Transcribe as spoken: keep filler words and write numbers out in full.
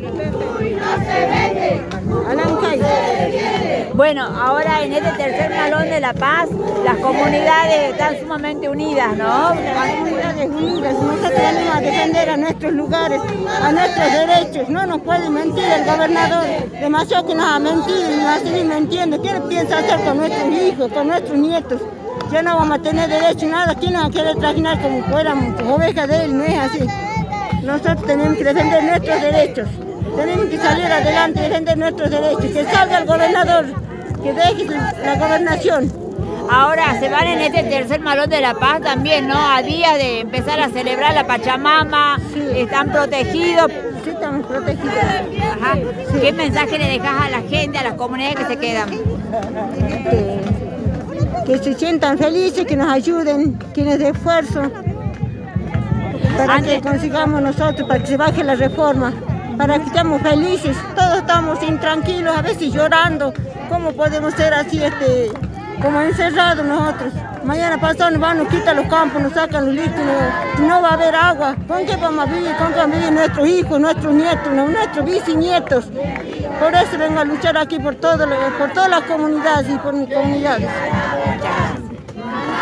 Bueno, ahora en este tercer Malón de la Paz, las comunidades están sumamente unidas, ¿no? Las comunidades unidas, nosotros venimos a defender a nuestros lugares, a nuestros derechos. No nos puede mentir el gobernador, demasiado que nos ha mentido y nos va a seguir mintiendo. ¿Qué piensa hacer con nuestros hijos, con nuestros nietos? Ya no vamos a tener derecho a nada. ¿Quién nos va a querer trajinar como fuéramos ovejas de él? No es así. Nosotros tenemos que defender nuestros derechos. Tenemos que salir adelante y defender nuestros derechos. Que salga el gobernador, que deje la gobernación. Ahora se van en este tercer Malón de la Paz también, ¿no? A días de empezar a celebrar la Pachamama, sí. Están protegidos. Sí, estamos protegidos. Ajá. Sí. ¿Qué mensaje le dejas a la gente, a las comunidades que se quedan? Que, que se sientan felices, que nos ayuden, que nos den esfuerzo para Antes... que consigamos nosotros, para que se baje la reforma. Para que estemos felices, todos estamos intranquilos, a veces llorando. ¿Cómo podemos ser así, este, como encerrados nosotros? Mañana pasado nos van, nos quitan los campos, nos sacan los litros, no, no va a haber agua. ¿Con qué vamos a vivir? ¿Con qué van a vivir nuestros hijos, nuestros nietos, nuestros bisnietos? Por eso vengo a luchar aquí por, todo, por todas las comunidades y por mis comunidades.